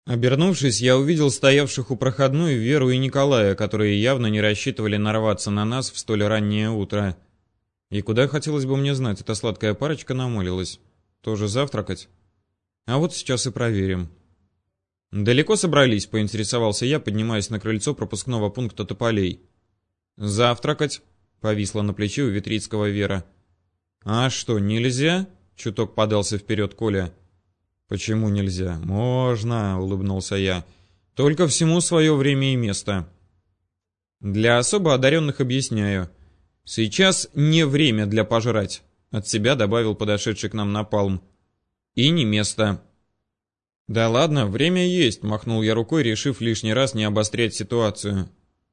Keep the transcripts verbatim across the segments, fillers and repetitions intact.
Обернувшись, я увидел стоявших у проходной Веру и Николая, которые явно не рассчитывали нарваться на нас в столь раннее утро. И куда, хотелось бы мне знать, эта сладкая парочка намолилась. Тоже завтракать? А вот сейчас и проверим. «Далеко собрались?» — поинтересовался я, поднимаясь на крыльцо пропускного пункта Тополей. «Завтракать?» — повисла на плече у Витрицкого Вера. «А что, нельзя?» — чуток подался вперед Коля. «Почему нельзя?» «Можно», — улыбнулся я. «Только всему свое время и место». «Для особо одаренных объясняю. Сейчас не время для пожрать», — от себя добавил подошедший к нам Напалм. «И не место». «Да ладно, время есть», — махнул я рукой, решив лишний раз не обострять ситуацию.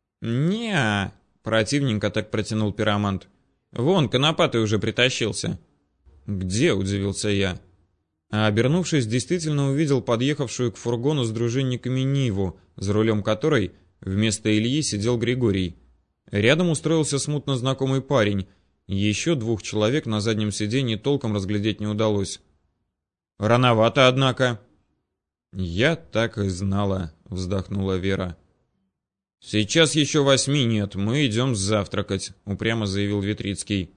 «Не-а», — противненько так протянул пиромант. «Вон, конопатый уже притащился». «Где?» — удивился я. А обернувшись, действительно увидел подъехавшую к фургону с дружинниками Ниву, за рулем которой вместо Ильи сидел Григорий. Рядом устроился смутно знакомый парень. Еще двух человек на заднем сиденье толком разглядеть не удалось. «Рановато, однако». «Я так и знала», — вздохнула Вера. «Сейчас еще восьми нет, мы идем завтракать», — упрямо заявил Витрицкий.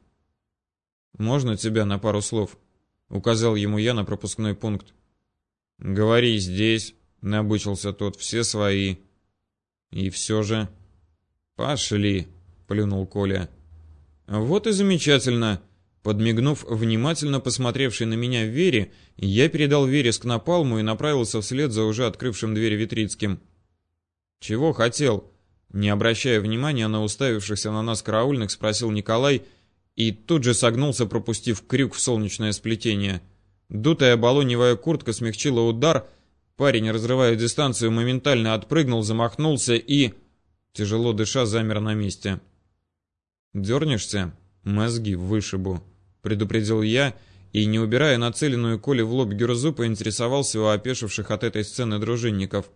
«Можно тебя на пару слов?» — указал ему я на пропускной пункт. «Говори здесь», — набычился тот, — «все свои». «И все же...» «Пошли», — плюнул Коля. «Вот и замечательно». Подмигнув внимательно посмотревшей на меня Вере, я передал вереск Напалму и направился вслед за уже открывшим дверь Витрицким. «Чего хотел?» Не обращая внимания на уставившихся на нас караульных, спросил Николай и тут же согнулся, пропустив крюк в солнечное сплетение. Дутая балоневая куртка смягчила удар, парень, разрывая дистанцию, моментально отпрыгнул, замахнулся и, тяжело дыша, замер на месте. «Дернешься? Мозги вышибу», — предупредил я, и, не убирая нацеленную Коле в лоб гюрзу, поинтересовался у опешивших от этой сцены дружинников.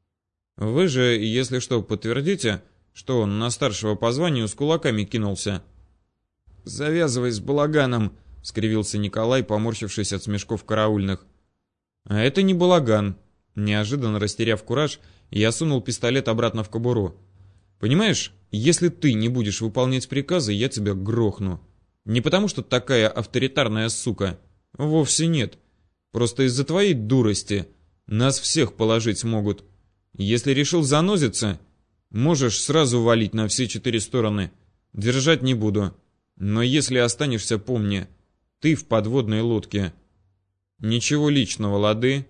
«Вы же, если что, подтвердите, что он на старшего по званию с кулаками кинулся?» «Завязывай с балаганом», — скривился Николай, поморщившись от смешков караульных. «А это не балаган». Неожиданно растеряв кураж, я сунул пистолет обратно в кобуру. «Понимаешь, если ты не будешь выполнять приказы, я тебя грохну. Не потому, что такая авторитарная сука. Вовсе нет. Просто из-за твоей дурости нас всех положить могут. Если решил занозиться, можешь сразу валить на все четыре стороны. Держать не буду. Но если останешься, помни, ты в подводной лодке. Ничего личного, лады?»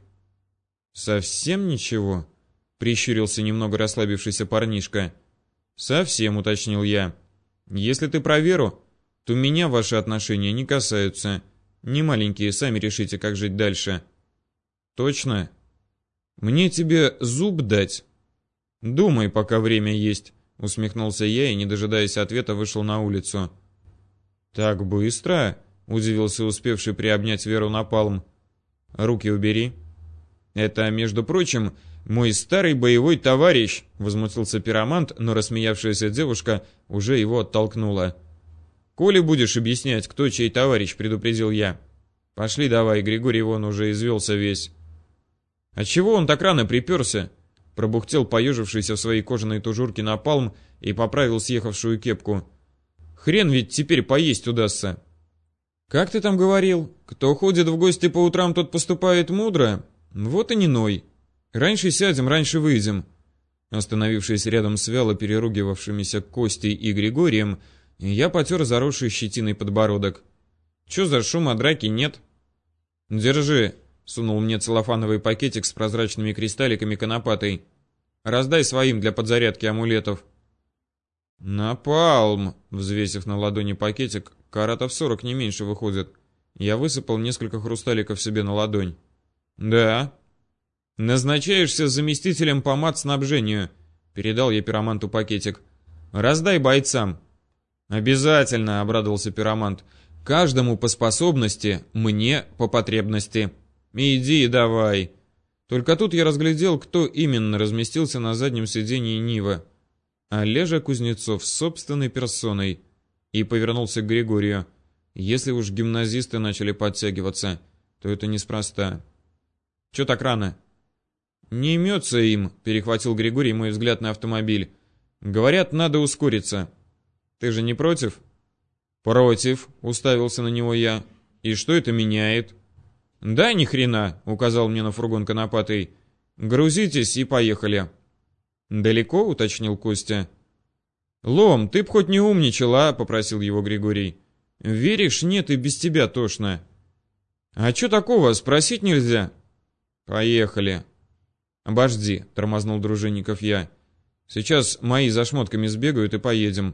«Совсем ничего?» — прищурился немного расслабившийся парнишка. «Совсем», — уточнил я. «Если ты про Веру, то меня ваши отношения не касаются. Не маленькие, сами решите, как жить дальше». «Точно? Мне тебе зуб дать?» «Думай, пока время есть», — усмехнулся я и, не дожидаясь ответа, вышел на улицу. «Так быстро?» — удивился успевший приобнять Веру Напалм. «Руки убери». «Это, между прочим, мой старый боевой товарищ», — возмутился пиромант, но рассмеявшаяся девушка уже его оттолкнула. «Коли будешь объяснять, кто чей товарищ», — предупредил я. «Пошли давай, Григорий вон уже извелся весь». «А чего он так рано приперся?» — пробухтел поежившийся в своей кожаной тужурке Напалм и поправил съехавшую кепку. «Хрен ведь теперь поесть удастся». «Как ты там говорил? Кто ходит в гости по утрам, тот поступает мудро? Вот и не ной. Раньше сядем, раньше выйдем». Остановившись рядом с вяло переругивавшимися Костей и Григорием, я потер заросший щетиной подбородок. «Чё за шума, драки нет?» «Держи», — сунул мне целлофановый пакетик с прозрачными кристалликами конопатой. «Раздай своим для подзарядки амулетов». «Напалм», — взвесив на ладони пакетик, каратов сорок не меньше выходит. Я высыпал несколько хрусталиков себе на ладонь. «Да». «Назначаешься заместителем по матснабжению», — передал я пироманту пакетик. «Раздай бойцам». «Обязательно», — обрадовался пиромант. «Каждому по способности, мне по потребности. Иди давай». Только тут я разглядел, кто именно разместился на заднем сиденье Нивы. Олежа Кузнецов с собственной персоной. И повернулся к Григорию. Если уж гимназисты начали подтягиваться, то это неспроста. «Чё так рано?» Не имется им, перехватил Григорий мой взгляд на автомобиль. Говорят, надо ускориться. Ты же не против? Против, уставился на него я. И что это меняет? Да ни хрена, указал мне на фургон Конопатый. Грузитесь и поехали. Далеко, уточнил Костя. Лом, ты б хоть не умничал, а, попросил его Григорий. Веришь, нет, и без тебя тошно. А что такого, спросить нельзя? Поехали. Обожди, тормознул Дружинников я. Сейчас мои за шмотками сбегают и поедем.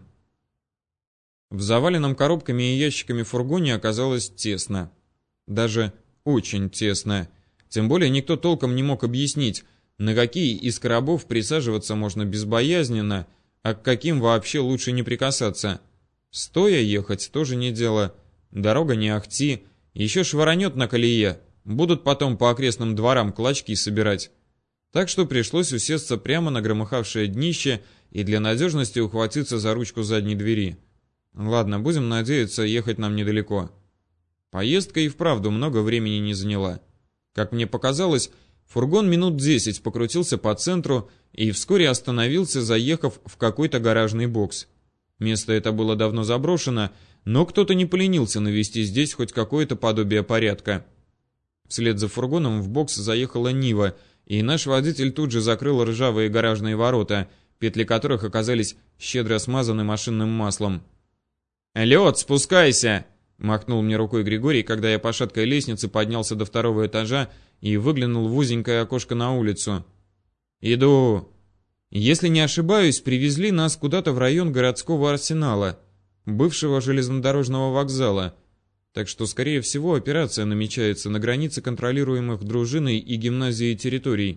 В заваленном коробками и ящиками фургоне оказалось тесно. Даже очень тесно. Тем более никто толком не мог объяснить, на какие из коробов присаживаться можно безбоязненно, а к каким вообще лучше не прикасаться. Стоя ехать тоже не дело. Дорога не ахти, еще швырнет на колее. Будут потом по окрестным дворам клочки собирать. Так что пришлось усесться прямо на громыхавшее днище и для надежности ухватиться за ручку задней двери. Ладно, будем надеяться, ехать нам недалеко. Поездка и вправду много времени не заняла. Как мне показалось, фургон минут десять покрутился по центру и вскоре остановился, заехав в какой-то гаражный бокс. Место это было давно заброшено, но кто-то не поленился навести здесь хоть какое-то подобие порядка. Вслед за фургоном в бокс заехала Нива, и наш водитель тут же закрыл ржавые гаражные ворота, петли которых оказались щедро смазаны машинным маслом. «Лед, спускайся!» — махнул мне рукой Григорий, когда я по шаткой лестнице поднялся до второго этажа и выглянул в узенькое окошко на улицу. «Иду!» Если не ошибаюсь, привезли нас куда-то в район городского арсенала, бывшего железнодорожного вокзала, так что, скорее всего, операция намечается на границе контролируемых дружиной и гимназией территорий.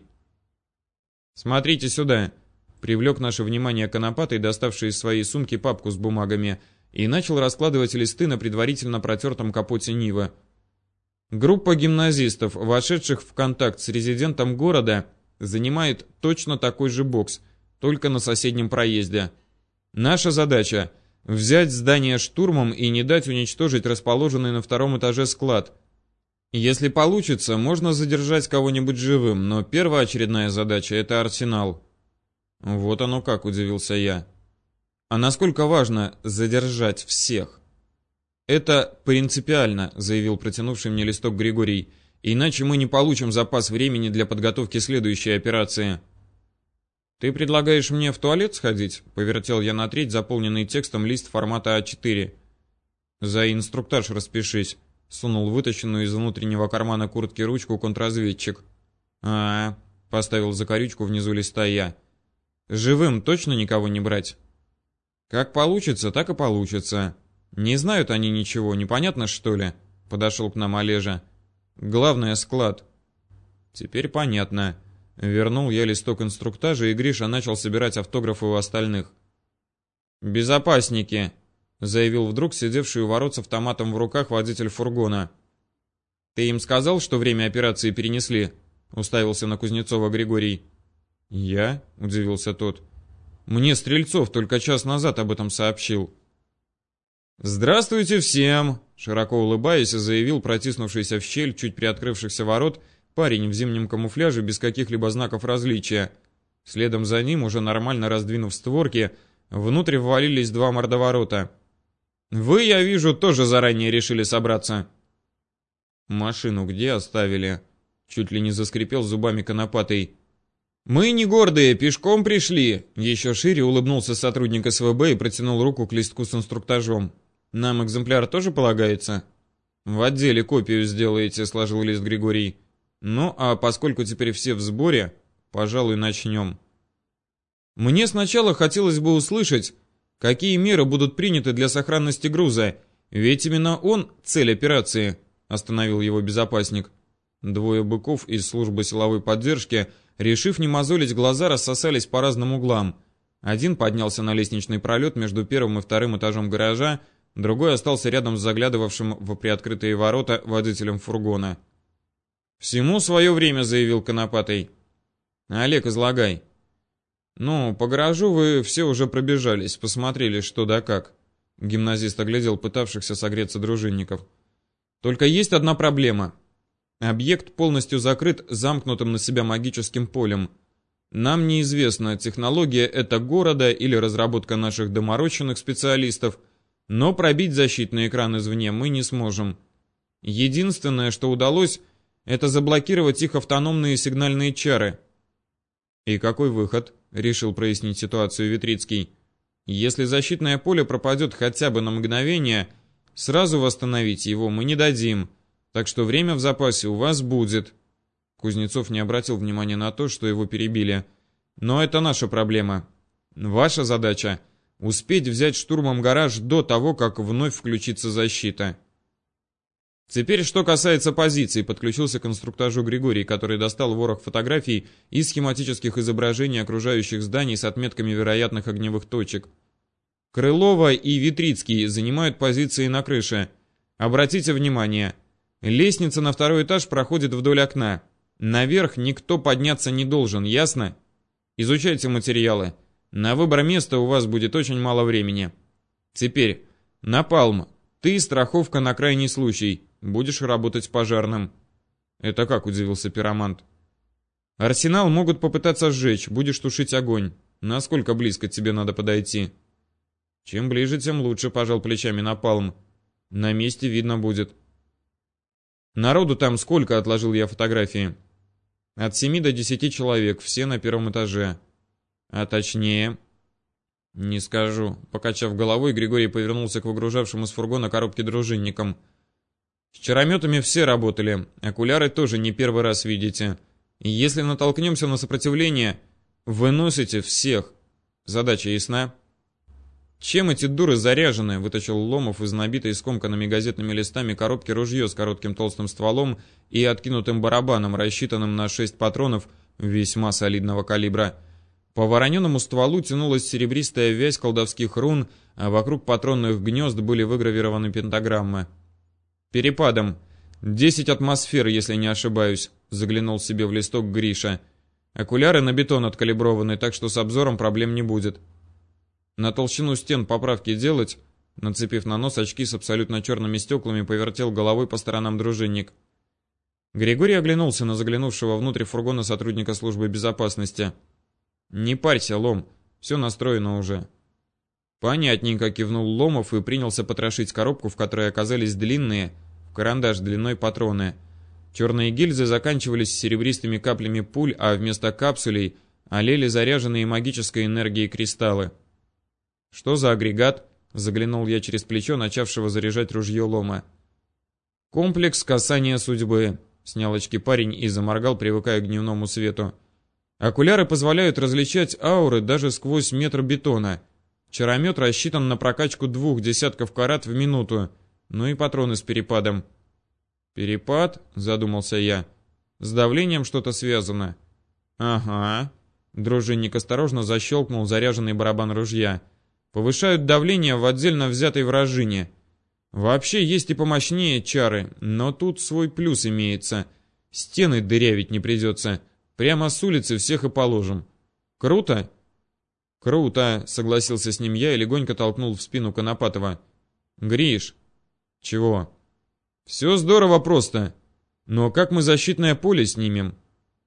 «Смотрите сюда!» — привлек наше внимание Конопатый, доставший из своей сумки папку с бумагами, и начал раскладывать листы на предварительно протертом капоте Нивы. Группа гимназистов, вошедших в контакт с резидентом города, занимает точно такой же бокс, только на соседнем проезде. Наша задача — взять здание штурмом и не дать уничтожить расположенный на втором этаже склад. Если получится, можно задержать кого-нибудь живым, но первоочередная задача — это арсенал. Вот оно как, удивился я. А насколько важно задержать всех? Это принципиально, заявил протянувший мне листок Григорий, иначе мы не получим запас времени для подготовки следующей операции. Ты предлагаешь мне в туалет сходить? Повертел я на треть заполненный текстом лист формата а четыре. За инструктаж распишись, сунул вытащенную из внутреннего кармана куртки ручку контрразведчик. А, поставил закорючку внизу листа я. Живым точно никого не брать? Как получится, так и получится. Не знают они ничего, непонятно что ли? Подошел к нам Олежа. Главное — склад. Теперь понятно. Вернул я листок инструктажа, и Гриша начал собирать автографы у остальных. «Безопасники», — заявил вдруг сидевший у ворот с автоматом в руках водитель фургона. «Ты им сказал, что время операции перенесли?» — уставился на Кузнецова Григорий. «Я?» — удивился тот. «Мне Стрельцов только час назад об этом сообщил». «Здравствуйте всем!» — широко улыбаясь, заявил протиснувшийся в щель чуть приоткрывшихся ворот парень в зимнем камуфляже без каких-либо знаков различия. Следом за ним, уже нормально раздвинув створки, внутрь ввалились два мордоворота. «Вы, я вижу, тоже заранее решили собраться». «Машину где оставили?» — чуть ли не заскрипел зубами Конопатый. «Мы не гордые, пешком пришли!» Еще шире улыбнулся сотрудник эс вэ бэ и протянул руку к листку с инструктажом. «Нам экземпляр тоже полагается?» «В отделе копию сделаете», — сложил лист Григорий. «Ну, а поскольку теперь все в сборе, пожалуй, начнем». Мне сначала хотелось бы услышать, какие меры будут приняты для сохранности груза, ведь именно он — цель операции, — остановил его безопасник. Двое быков из службы силовой поддержки, решив не мозолить глаза, рассосались по разным углам. Один поднялся на лестничный пролет между первым и вторым этажом гаража, другой остался рядом с заглядывавшим в приоткрытые ворота водителем фургона. «Всему свое время», — заявил Конопатый. «Олег, излагай». «Ну, по гаражу вы все уже пробежались, посмотрели, что да как». Гимназист оглядел пытавшихся согреться дружинников. «Только есть одна проблема. Объект полностью закрыт замкнутым на себя магическим полем. Нам неизвестна, технология это города или разработка наших доморощенных специалистов, но пробить защитный экран извне мы не сможем. Единственное, что удалось, это заблокировать их автономные сигнальные чары. И какой выход? Решил прояснить ситуацию Витрицкий. Если защитное поле пропадет хотя бы на мгновение, сразу восстановить его мы не дадим, так что время в запасе у вас будет. Кузнецов не обратил внимания на то, что его перебили. Но это наша проблема. Ваша задача — успеть взять штурмом гараж до того, как вновь включится защита. Теперь, что касается позиций, подключился к инструктажу Григорий, который достал ворох фотографий и схематических изображений окружающих зданий с отметками вероятных огневых точек. Крылова и Витрицкий занимают позиции на крыше. Обратите внимание, лестница на второй этаж проходит вдоль окна. Наверх никто подняться не должен, ясно? Изучайте материалы. На выбор места у вас будет очень мало времени. Теперь, Напалм, ты страховка на крайний случай. Будешь работать с пожарным. Это как, удивился пиромант. Арсенал могут попытаться сжечь, будешь тушить огонь. Насколько близко тебе надо подойти? Чем ближе, тем лучше, пожал плечами Напалм. На месте видно будет. Народу там сколько, отложил я фотографии? От семи до десяти человек, все на первом этаже. А точнее... Не скажу. Покачав головой, Григорий повернулся к выгружавшему с фургона коробки дружинникам. С чарометами все работали, окуляры тоже не первый раз видите. И если натолкнемся на сопротивление, выносите всех. Задача ясна? Чем эти дуры заряжены? Вытащил Ломов из набитой скомканными газетными листами коробки ружье с коротким толстым стволом и откинутым барабаном, рассчитанным на шесть патронов весьма солидного калибра. По вороненому стволу тянулась серебристая вязь колдовских рун, а вокруг патронных гнезд были выгравированы пентаграммы. Перепадом. Десять атмосфер, если не ошибаюсь, заглянул себе в листок Гриша. Окуляры на бетон откалиброваны, так что с обзором проблем не будет. На толщину стен поправки делать? Нацепив на нос очки с абсолютно черными стеклами, повертел головой по сторонам дружинник. Григорий оглянулся на заглянувшего внутрь фургона сотрудника службы безопасности. Не парься, Лом, все настроено уже. Понятненько, кивнул Ломов и принялся потрошить коробку, в которой оказались длинные, в карандаш длиной патроны. Черные гильзы заканчивались серебристыми каплями пуль, а вместо капсулей олели заряженные магической энергией кристаллы. Что за агрегат? Заглянул я через плечо начавшего заряжать ружье Лома. Комплекс касания судьбы. Снял очки парень и заморгал, привыкая к дневному свету. Окуляры позволяют различать ауры даже сквозь метр бетона. Чаромет рассчитан на прокачку двух десятков карат в минуту, ну и патроны с перепадом. Перепад? Задумался я. С давлением что-то связано. Ага. Дружинник осторожно защелкнул заряженный барабан ружья. Повышают давление в отдельно взятой вражине. Вообще есть и помощнее чары, но тут свой плюс имеется. Стены дырявить не придется. Прямо с улицы всех и положим. Круто? Круто, согласился с ним я и легонько толкнул в спину Конопатова. Гриш. Чего? Все здорово просто. Но как мы защитное поле снимем?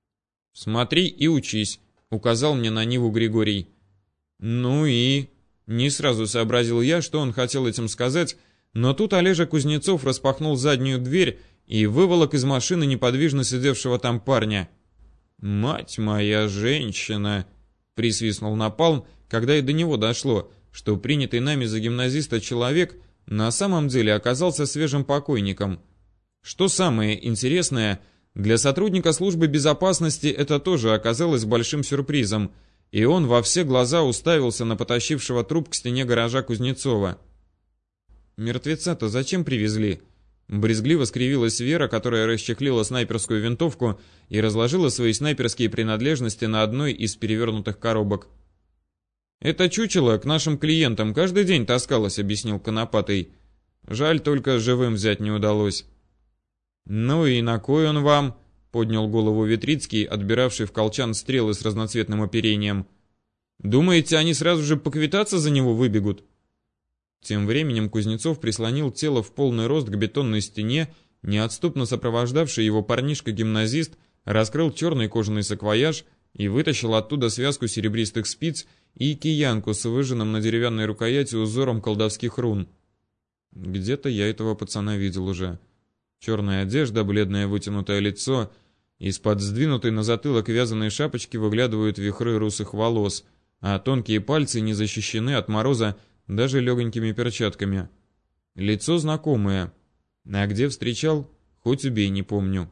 Смотри и учись, указал мне на Ниву Григорий. Ну и... Не сразу сообразил я, что он хотел этим сказать, но тут Олежа Кузнецов распахнул заднюю дверь и выволок из машины неподвижно сидевшего там парня. «Мать моя женщина!» — присвистнул Напалм, когда и до него дошло, что принятый нами за гимназиста человек на самом деле оказался свежим покойником. Что самое интересное, для сотрудника службы безопасности это тоже оказалось большим сюрпризом, и он во все глаза уставился на потащившего труп к стене гаража Кузнецова. «Мертвеца-то зачем привезли?» Брезгливо скривилась Вера, которая расчехлила снайперскую винтовку и разложила свои снайперские принадлежности на одной из перевернутых коробок. «Это чучело к нашим клиентам каждый день таскалось», — объяснил Конопатый. «Жаль, только живым взять не удалось». «Ну и на кой он вам?» — поднял голову Витрицкий, отбиравший в колчан стрелы с разноцветным оперением. «Думаете, они сразу же поквитаться за него выбегут?» Тем временем Кузнецов прислонил тело в полный рост к бетонной стене неотступно сопровождавший его парнишка-гимназист раскрыл черный кожаный саквояж и вытащил оттуда связку серебристых спиц и киянку с выжженным на деревянной рукояти узором колдовских рун. Где-то я этого пацана видел уже. Черная одежда, бледное вытянутое лицо, из-под сдвинутой на затылок вязаной шапочки выглядывают вихры русых волос, а тонкие пальцы не защищены от мороза даже легонькими перчатками. Лицо знакомое, а где встречал, хоть убей, не помню.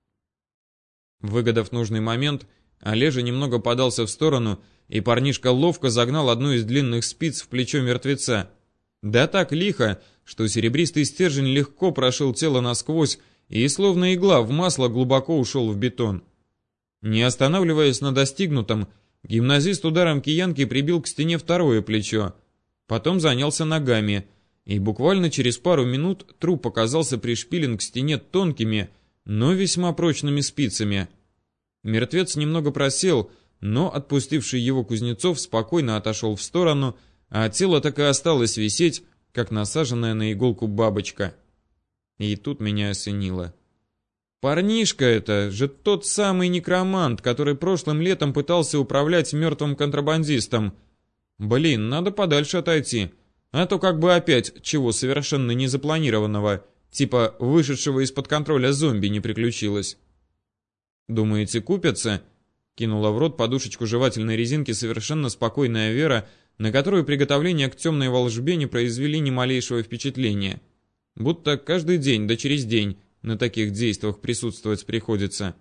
Выгодав нужный момент, Олежа немного подался в сторону, и парнишка ловко загнал одну из длинных спиц в плечо мертвеца. Да так лихо, что серебристый стержень легко прошил тело насквозь и, словно игла в масло, глубоко ушел в бетон. Не останавливаясь на достигнутом, гимназист ударом киянки прибил к стене второе плечо, потом занялся ногами, и буквально через пару минут труп оказался пришпилен к стене тонкими, но весьма прочными спицами. Мертвец немного просел, но отпустивший его Кузнецов спокойно отошел в сторону, а тело так и осталось висеть, как насаженная на иголку бабочка. И тут меня осенило. Парнишка это же тот самый некромант, который прошлым летом пытался управлять мертвым контрабандистом. Блин, надо подальше отойти, а то как бы опять чего совершенно незапланированного, типа вышедшего из-под контроля зомби, не приключилось. «Думаете, купятся?» — кинула в рот подушечку жевательной резинки совершенно спокойная Вера, на которую приготовления к темной волжбе не произвели ни малейшего впечатления. Будто каждый день, да через день, на таких действиях присутствовать приходится.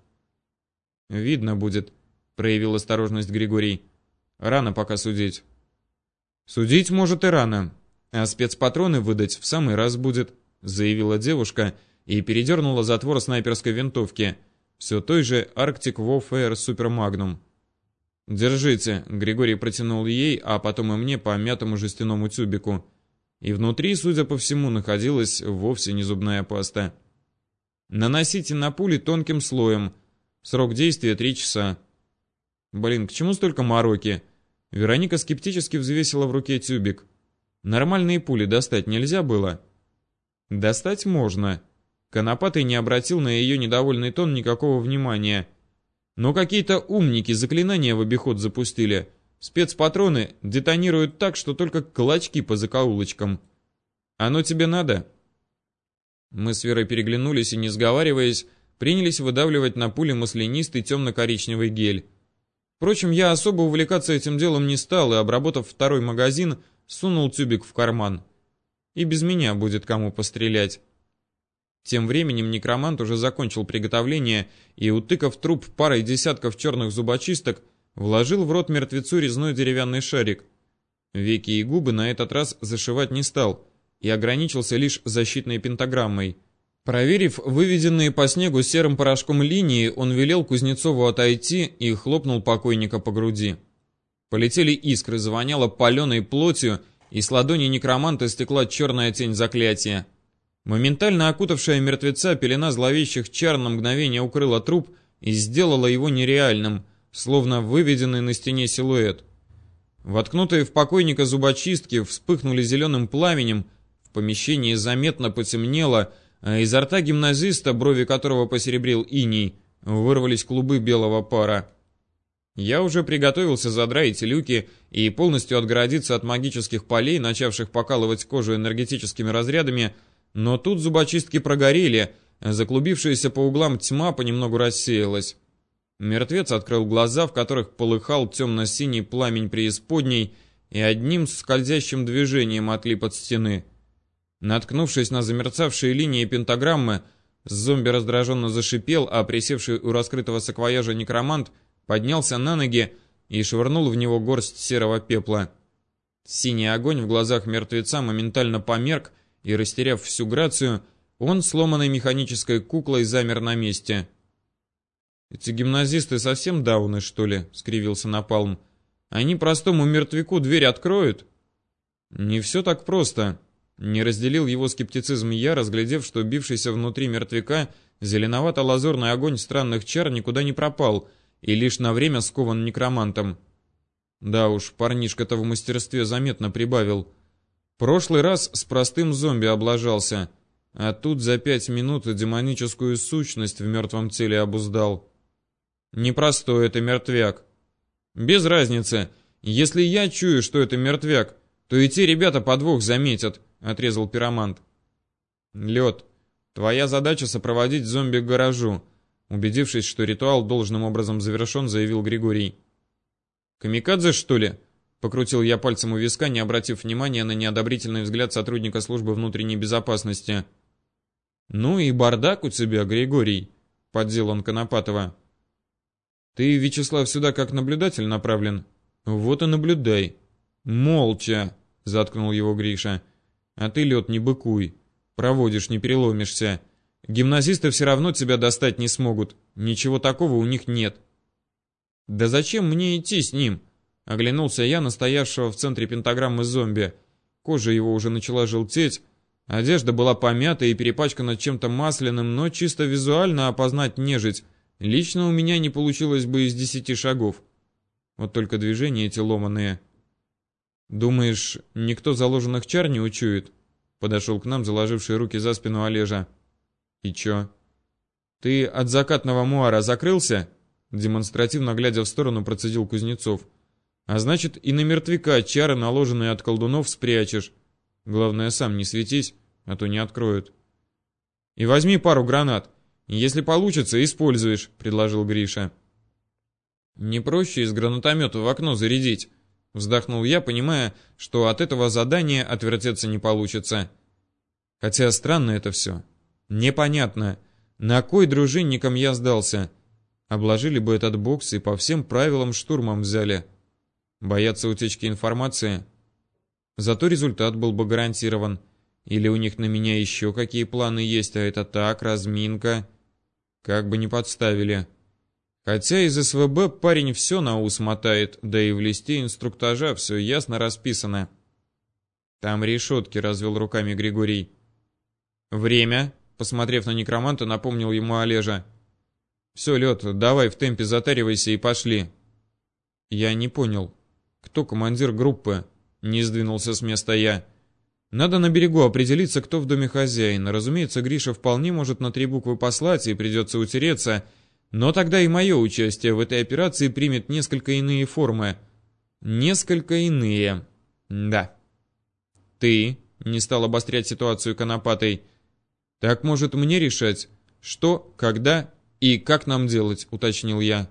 «Видно будет», — проявил осторожность Григорий. «Рано пока судить». «Судить, может, и рано, а спецпатроны выдать в самый раз будет», — заявила девушка и передернула затвор снайперской винтовки, все той же Arctic Warfare Super Magnum. «Держите», — Григорий протянул ей, а потом и мне по мятому жестяному тюбику. И внутри, судя по всему, находилась вовсе не зубная паста. «Наносите на пули тонким слоем. Срок действия три часа». «Блин, к чему столько мороки?» Вероника скептически взвесила в руке тюбик. «Нормальные пули достать нельзя было?» «Достать можно». Конопатый не обратил на ее недовольный тон никакого внимания. «Но какие-то умники заклинания в обиход запустили. Спецпатроны детонируют так, что только клочки по закоулочкам. Оно тебе надо?» Мы с Верой переглянулись и, не сговариваясь, принялись выдавливать на пули маслянистый темно-коричневый гель. Впрочем, я особо увлекаться этим делом не стал и, обработав второй магазин, сунул тюбик в карман. И без меня будет кому пострелять. Тем временем некромант уже закончил приготовление и, утыкав труп парой десятков черных зубочисток, вложил в рот мертвецу резной деревянный шарик. Веки и губы на этот раз зашивать не стал и ограничился лишь защитной пентаграммой. Проверив выведенные по снегу серым порошком линии, он велел Кузнецову отойти и хлопнул покойника по груди. Полетели искры, завоняло паленой плотью, и с ладони некроманта стекла черная тень заклятия. Моментально окутавшая мертвеца пелена зловещих чар на мгновение укрыла труп и сделала его нереальным, словно выведенный на стене силуэт. Воткнутые в покойника зубочистки вспыхнули зеленым пламенем, в помещении заметно потемнело, а изо рта гимназиста, брови которого посеребрил иней, вырвались клубы белого пара. Я уже приготовился задраить люки и полностью отгородиться от магических полей, начавших покалывать кожу энергетическими разрядами, но тут зубочистки прогорели, а заклубившаяся по углам тьма понемногу рассеялась. Мертвец открыл глаза, в которых полыхал темно-синий пламень преисподней, и одним скользящим движением отлип от стены. Наткнувшись на замерцавшие линии пентаграммы, зомби раздраженно зашипел, а присевший у раскрытого саквояжа некромант поднялся на ноги и швырнул в него горсть серого пепла. Синий огонь в глазах мертвеца моментально померк, и, растеряв всю грацию, он, сломанной механической куклой, замер на месте. «Эти гимназисты совсем дауны, что ли?» — скривился Напалм. «Они простому мертвяку дверь откроют?» «Не все так просто». Не разделил его скептицизм я, разглядев, что бившийся внутри мертвяка зеленовато-лазурный огонь странных чар никуда не пропал и лишь на время скован некромантом. Да уж, парнишка-то в мастерстве заметно прибавил. Прошлый раз с простым зомби облажался. А тут за пять минут демоническую сущность в мертвом теле обуздал. Непростой это мертвяк. Без разницы. Если я чую, что это мертвяк, то и те ребята подвох заметят, отрезал пиромант. Лед, твоя задача сопроводить зомби к гаражу. Убедившись, что ритуал должным образом завершен, заявил Григорий. Камикадзе, что ли? Покрутил я пальцем у виска, не обратив внимания на неодобрительный взгляд сотрудника службы внутренней безопасности. «Ну и бардак у тебя, Григорий», — поддел он Конопатова. «Ты, Вячеслав, сюда как наблюдатель направлен? Вот и наблюдай». «Молча», — заткнул его Гриша. «А ты, Лед, не быкуй. Проводишь, не переломишься. Гимназисты все равно тебя достать не смогут. Ничего такого у них нет». «Да зачем мне идти с ним?» — оглянулся я на стоявшего в центре пентаграммы зомби. Кожа его уже начала желтеть. Одежда была помята и перепачкана чем-то масляным, но чисто визуально опознать нежить лично у меня не получилось бы из десяти шагов. Вот только движения эти ломаные. «Думаешь, никто заложенных чар не учует?» Подошел к нам, заложивший руки за спину Олежа. «И чё? Ты от закатного муара закрылся?» Демонстративно глядя в сторону, процедил Кузнецов. «А значит, и на мертвяка чары, наложенные от колдунов, спрячешь. Главное, сам не светись, а то не откроют. И возьми пару гранат. Если получится, используешь», — предложил Гриша. «Не проще из гранатомета в окно зарядить?» Вздохнул я, понимая, что от этого задания отвертеться не получится. Хотя странно это все. Непонятно, на кой дружинникам я сдался. Обложили бы этот бокс и по всем правилам штурмом взяли. Боятся утечки информации? Зато результат был бы гарантирован. Или у них на меня еще какие планы есть, а это так, разминка. Как бы не подставили. Хотя из СВБ парень все на ус мотает, да и в листе инструктажа все ясно расписано. Там решетки, развел руками Григорий. Время, посмотрев на некроманта, напомнил ему Олежа. Все, Лед, давай в темпе затаривайся и пошли. Я не понял. Кто командир группы? Не сдвинулся с места я. Надо на берегу определиться, кто в доме хозяин. Разумеется, Гриша вполне может на три буквы послать и придется утереться. Но тогда и мое участие в этой операции примет несколько иные формы. Несколько иные. Да. Ты, не стал обострять ситуацию Конопатой. Так может мне решать, что, когда и как нам делать, уточнил я.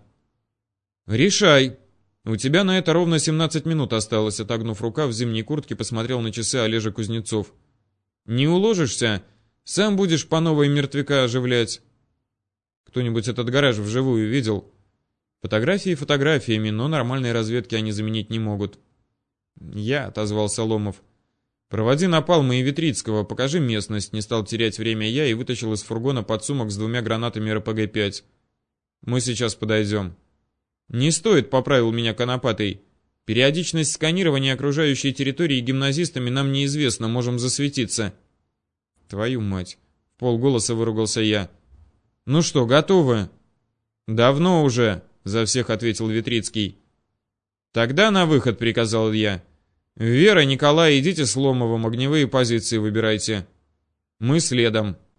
Решай. У тебя на это ровно семнадцать минут осталось, отогнув рукав в зимней куртке, посмотрел на часы Олежа Кузнецов. Не уложишься, сам будешь по новой мертвяка оживлять. Кто-нибудь этот гараж вживую видел? Фотографии фотографиями, но нормальной разведки они заменить не могут. Я, отозвался Ломов. Проводи Напалма и Витрицкого, покажи местность, не стал терять время я и вытащил из фургона подсумок с двумя гранатами эр пэ гэ пять. Мы сейчас подойдем. Не стоит, поправил меня Конопатый. Периодичность сканирования окружающей территории гимназистами нам неизвестна, можем засветиться. Твою мать, в полголоса выругался я. Ну что, готовы? Давно уже, за всех ответил Витрицкий. Тогда на выход, приказал я. Вера, Николай, идите с Ломовым, огневые позиции выбирайте. Мы следом.